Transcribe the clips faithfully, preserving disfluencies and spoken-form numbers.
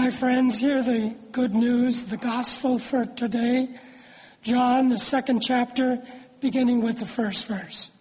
my friends, hear the good news, the gospel for today. John, the second chapter, beginning with the first verse.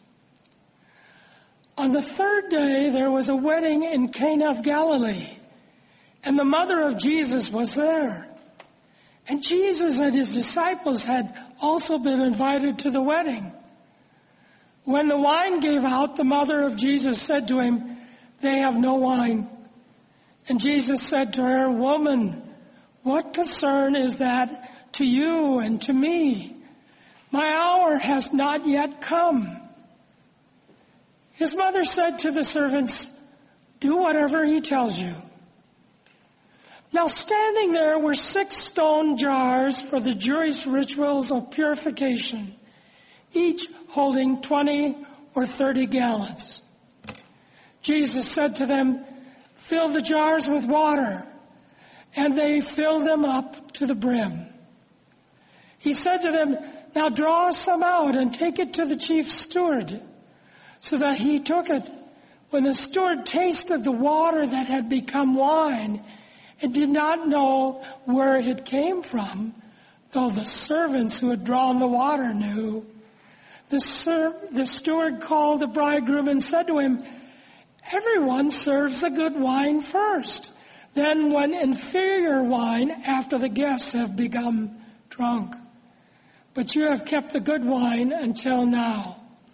On the third day, there was a wedding in Cana of Galilee, and the mother of Jesus was there. And Jesus and his disciples had also been invited to the wedding. When the wine gave out, the mother of Jesus said to him, "They have no wine." And Jesus said to her, "Woman, what concern is that to you and to me? My hour has not yet come." His mother said to the servants, "Do whatever he tells you." Now standing there were six stone jars for the Jewish rituals of purification, each holding twenty or thirty gallons. Jesus said to them, "Fill the jars with water," and they filled them up to the brim. He said to them, "Now draw some out and take it to the chief steward." So that he took it. When the steward tasted the water that had become wine and did not know where it came from, though the servants who had drawn the water knew, the, ser- the steward called the bridegroom and said to him, "Everyone serves the good wine first, then when inferior wine after the guests have become drunk. But you have kept the good wine until now."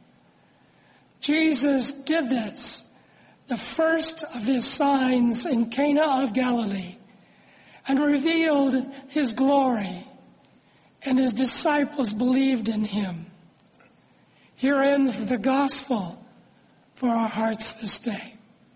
Jesus did this, the first of his signs in Cana of Galilee, and revealed his glory, and his disciples believed in him. Here ends the gospel for our hearts this day.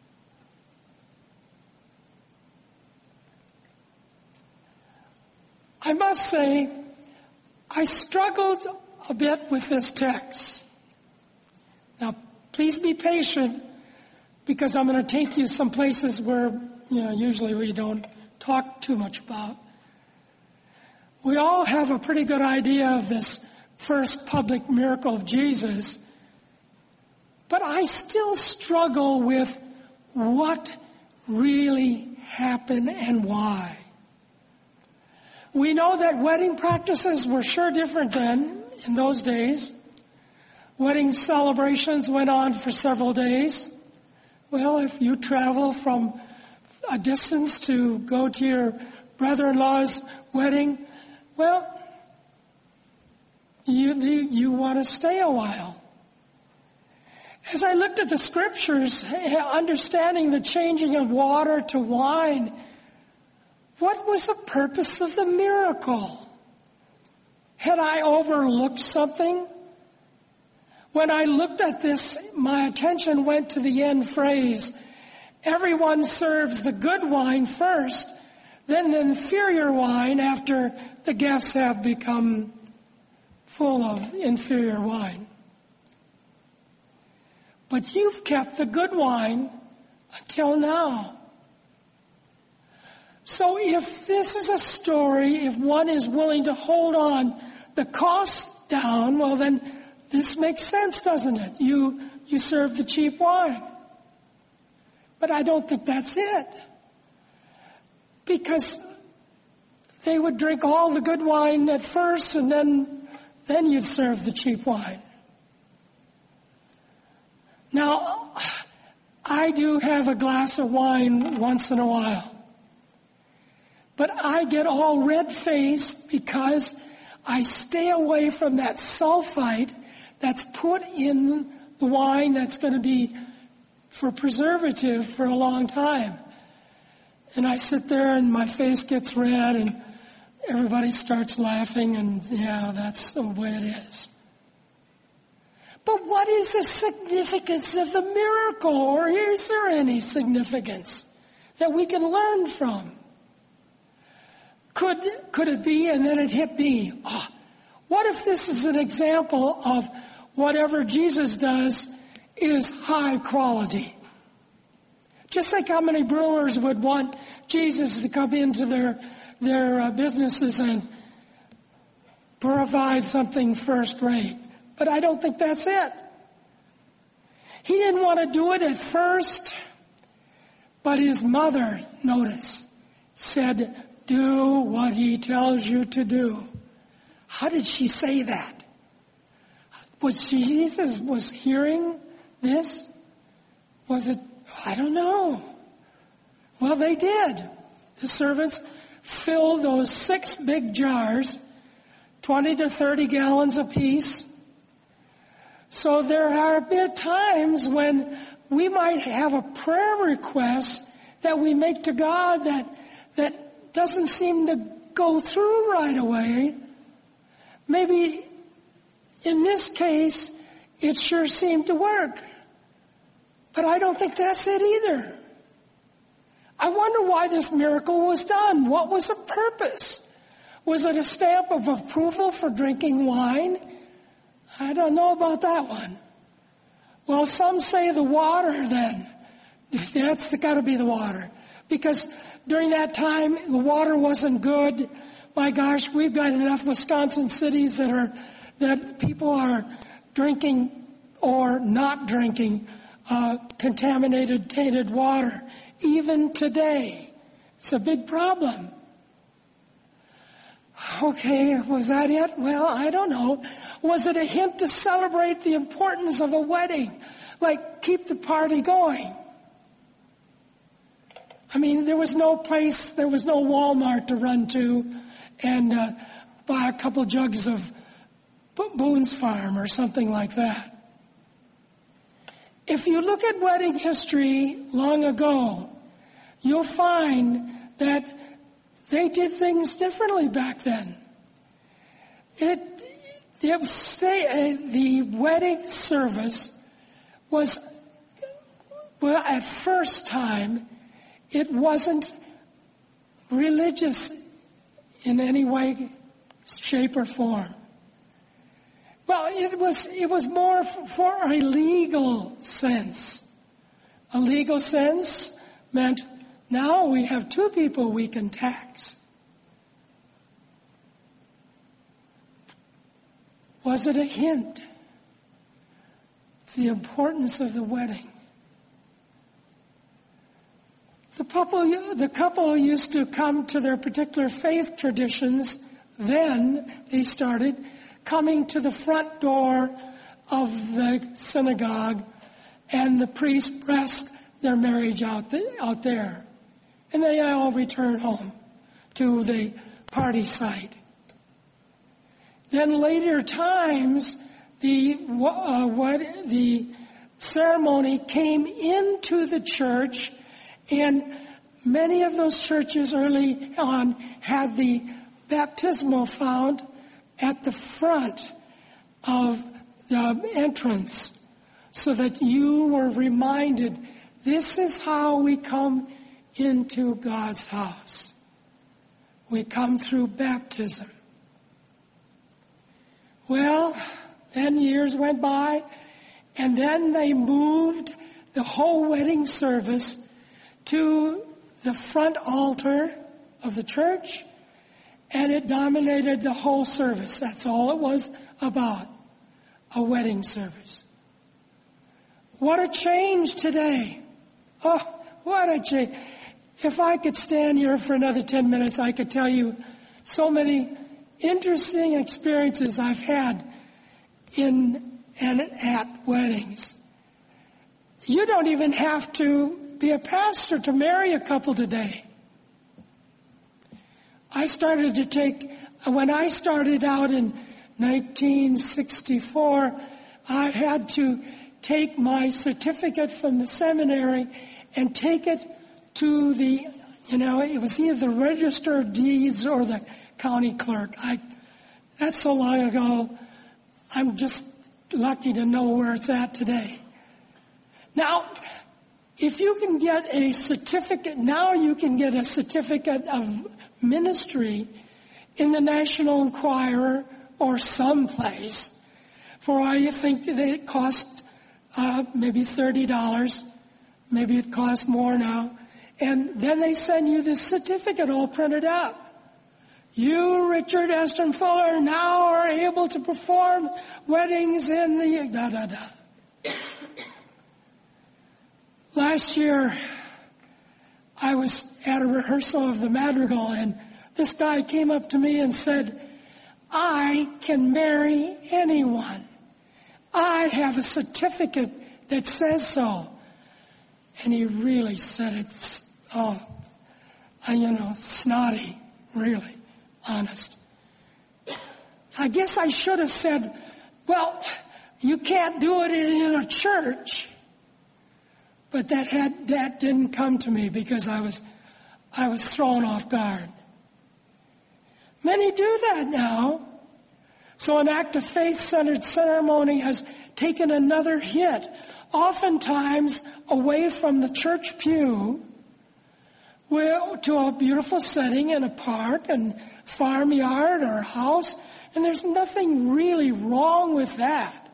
I must say, I struggled a bit with this text. Now, please be patient, because I'm going to take you some places where, you know, usually we don't talk too much about. We all have a pretty good idea of this first public miracle of Jesus, but I still struggle with what really happened and why. We know that wedding practices were sure different then, in those days. Wedding celebrations went on for several days. Well, if you travel from a distance to go to your brother-in-law's wedding, well, you, you, you want to stay a while. As I looked at the scriptures, understanding the changing of water to wine, what was the purpose of the miracle? Had I overlooked something? When I looked at this, my attention went to the end phrase, "Everyone serves the good wine first, then the inferior wine after the guests have become full of inferior wine. But you've kept the good wine until now." So if this is a story, if one is willing to hold on the cost down, well then this makes sense, doesn't it? You you serve the cheap wine. But I don't think that's it. Because they would drink all the good wine at first, and then then you'd serve the cheap wine. Now, I do have a glass of wine once in a while. But I get all red-faced because I stay away from that sulfite that's put in the wine that's going to be for preservative for a long time. And I sit there and my face gets red and everybody starts laughing, and yeah, that's the way it is. But what is the significance of the miracle, or is there any significance that we can learn from? Could, could it be, and then it hit me, oh, what if this is an example of whatever Jesus does is high quality? Just like how many brewers would want Jesus to come into their their uh, businesses and provide something first rate. But I don't think that's it. He didn't want to do it at first, but his mother, notice, said, do what he tells you to do. How did she say that? Was Jesus was hearing this? Was it, I don't know. Well, they did. The servants filled those six big jars, twenty to thirty gallons apiece. So there are bit times when we might have a prayer request that we make to God that that doesn't seem to go through right away. Maybe in this case, it sure seemed to work. But I don't think that's it either. I wonder why this miracle was done. What was the purpose? Was it a stamp of approval for drinking wine? I don't know about that one. Well, some say the water then. That's got to be the water. Because during that time, the water wasn't good. My gosh, we've got enough Wisconsin cities that are that people are drinking or not drinking uh, contaminated, tainted water. Even today, it's a big problem. Okay, was that it? Well, I don't know. Was it a hint to celebrate the importance of a wedding? Like, keep the party going? I mean, there was no place, there was no Walmart to run to and uh, buy a couple jugs of Boone's Farm or something like that. If you look at wedding history long ago, you'll find that they did things differently back then. It, it stay, uh, the wedding service was, well, at first time, it wasn't religious in any way, shape, or form. Well, it was it was more for a legal sense. A legal sense meant now we have two people we can tax. Was it a hint? The importance of the wedding. The couple, the couple used to come to their particular faith traditions. Then they started coming to the front door of the synagogue, and the priest blessed their marriage out, the, out there. And they all returned home to the party site. Then later times, the, uh, what, the ceremony came into the church, and many of those churches early on had the baptismal fount at the front of the entrance so that you were reminded, this is how we come into God's house. We come through baptism. Well, then years went by, and then they moved the whole wedding service to the front altar of the church, and it dominated the whole service. That's all it was about, a wedding service. What a change today. Oh, what a change. If I could stand here for another ten minutes, I could tell you so many interesting experiences I've had in and at weddings. You don't even have to be a pastor to marry a couple today. I started to take, when I started out in nineteen sixty-four, I had to take my certificate from the seminary and take it to the, you know, it was either the Register of Deeds or the county clerk. I, that's so long ago, I'm just lucky to know where it's at today. Now, if you can get a certificate, now you can get a certificate of ministry in the National Enquirer or someplace for, I think that it cost uh, maybe thirty dollars. Maybe it costs more now. And then they send you this certificate all printed up. You, Richard Eston Fuller, now are able to perform weddings in the da-da-da. Last year, I was at a rehearsal of the madrigal, and this guy came up to me and said, I can marry anyone. I have a certificate that says so. And he really said it, oh, you know, snotty, really, honest. I guess I should have said, well, you can't do it in a church. But that had that didn't come to me because I was I was thrown off guard. Many do that now. So an act of faith-centered ceremony has taken another hit, oftentimes away from the church pew to a beautiful setting in a park and farmyard or house, and there's nothing really wrong with that.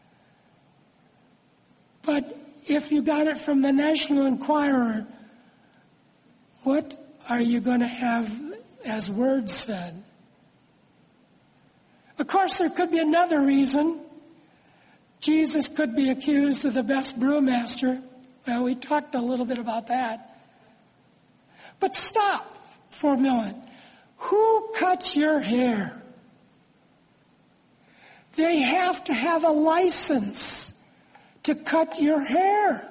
But if you got it from the National Enquirer, what are you going to have as words said? Of course, there could be another reason. Jesus could be accused of the best brewmaster. Well, we talked a little bit about that. But stop for a moment. Who cuts your hair? They have to have a license to cut your hair.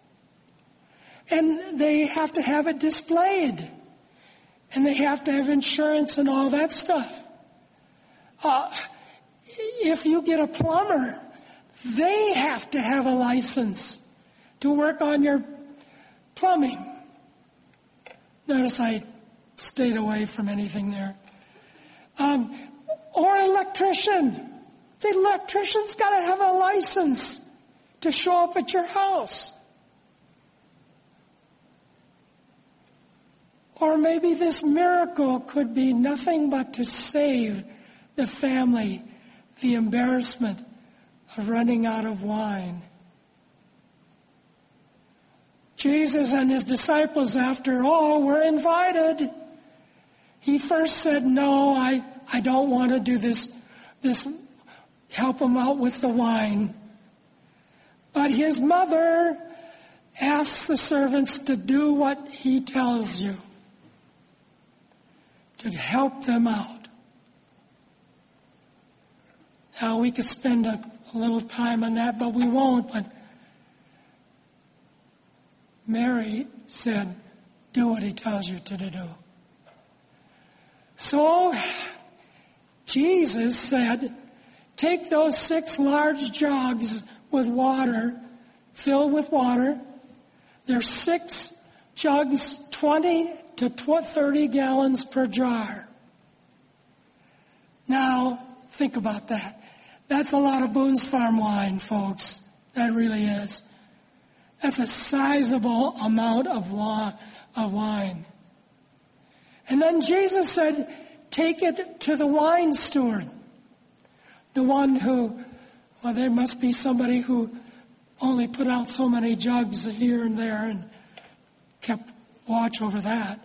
And they have to have it displayed. And they have to have insurance and all that stuff. Uh, if you get a plumber, they have to have a license to work on your plumbing. Notice I stayed away from anything there. Um, or electrician. The electrician's got to have a license to show up at your house. Or maybe this miracle could be nothing but to save the family the embarrassment of running out of wine. Jesus and his disciples, after all, were invited. He first said, no, I, I don't want to do this, this, help him out with the wine. But his mother asks the servants to do what he tells you, to help them out. Now, we could spend a, a little time on that, but we won't. But Mary said, do what he tells you to do. So, Jesus said, take those six large jugs with water, filled with water. There's six jugs, twenty to thirty gallons per jar. Now, think about that. That's a lot of Boone's Farm wine, folks. That really is. That's a sizable amount of wine. And then Jesus said, take it to the wine steward. The one who, well, there must be somebody who only put out so many jugs here and there and kept watch over that.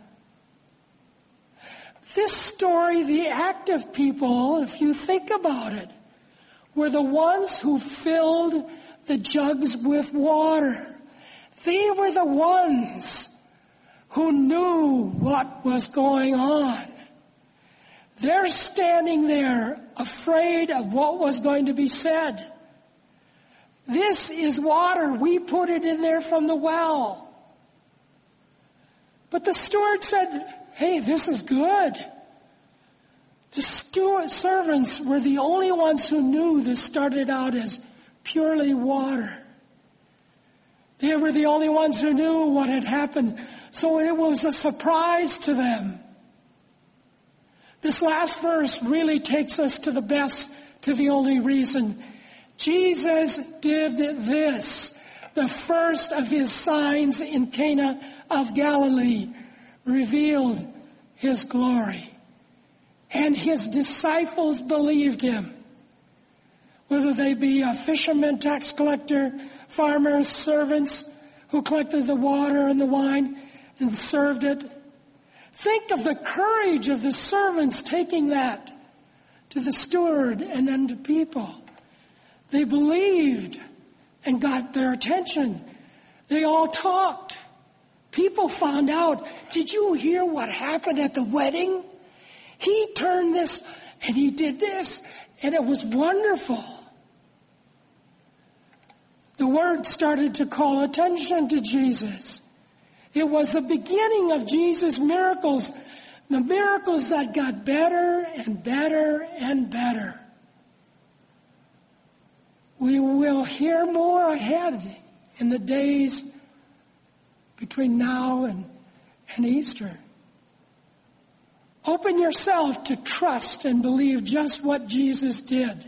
This story, the active people, if you think about it, were the ones who filled the jugs with water. They were the ones who knew what was going on. They're standing there afraid of what was going to be said. This is water. We put it in there from the well. But the steward said, hey, this is good. The steward servants were the only ones who knew this started out as purely water. They were the only ones who knew what had happened. So it was a surprise to them. This last verse really takes us to the best, to the only reason. Jesus did this, the first of his signs in Cana of Galilee, revealed his glory. And his disciples believed him. Whether they be a fisherman, tax collector, farmers, servants who collected the water and the wine and served it. Think of the courage of the servants taking that to the steward and then to people. They believed and got their attention. They all talked People found out, did you hear what happened at the wedding? He turned this and he did this, and it was wonderful. The word started to call attention to Jesus. It was the beginning of Jesus' miracles, the miracles that got better and better and better. We will hear more ahead in the days between now and, and Easter. Open yourself to trust and believe just what Jesus did.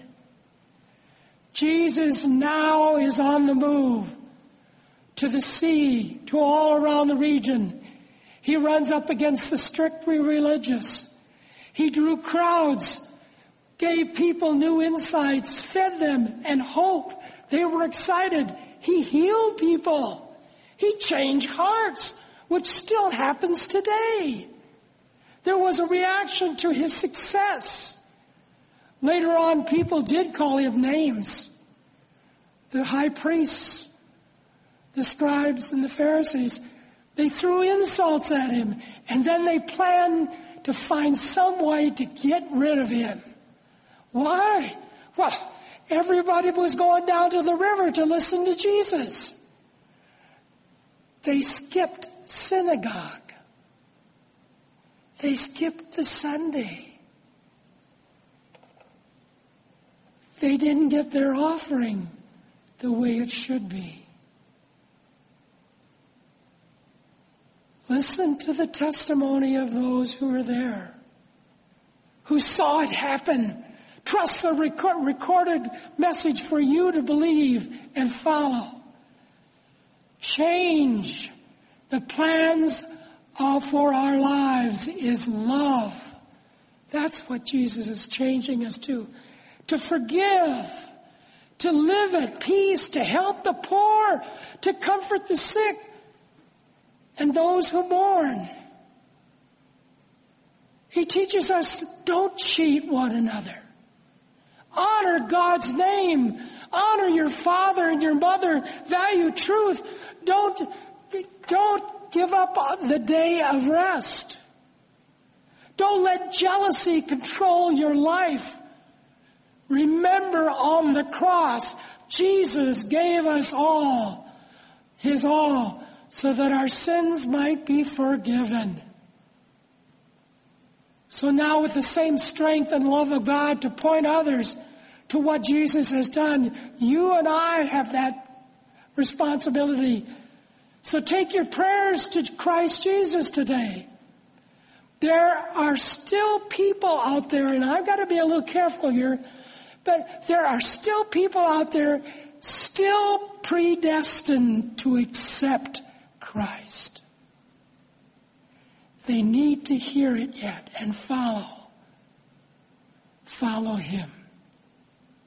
Jesus now is on the move to the sea, to all around the region. He runs up against the strictly religious. He drew crowds, gave people new insights, fed them and hope. They were excited. He healed people. He changed hearts, which still happens today. There was a reaction to his success. Later on, people did call him names. The high priests, the scribes, and the Pharisees, they threw insults at him, and then they planned to find some way to get rid of him. Why? Well, everybody was going down to the river to listen to Jesus. They skipped synagogue. They skipped the Sunday. They didn't get their offering the way it should be. Listen to the testimony of those who were there, who saw it happen. Trust the record, recorded message for you to believe and follow. Change. The plans uh, for our lives is love. That's what Jesus is changing us to. To forgive. To live at peace. To help the poor. To comfort the sick. And those who mourn. He teaches us, don't cheat one another. Honor God's name. Honor your father and your mother. Value truth. Don't, don't give up on the day of rest. Don't let jealousy control your life. Remember, on the cross, Jesus gave us all, his all, so that our sins might be forgiven. So now, with the same strength and love of God to point others to what Jesus has done, you and I have that responsibility. So take your prayers to Christ Jesus today. There are still people out there, and I've got to be a little careful here, but there are still people out there still predestined to accept Christ. They need to hear it yet and follow. Follow him.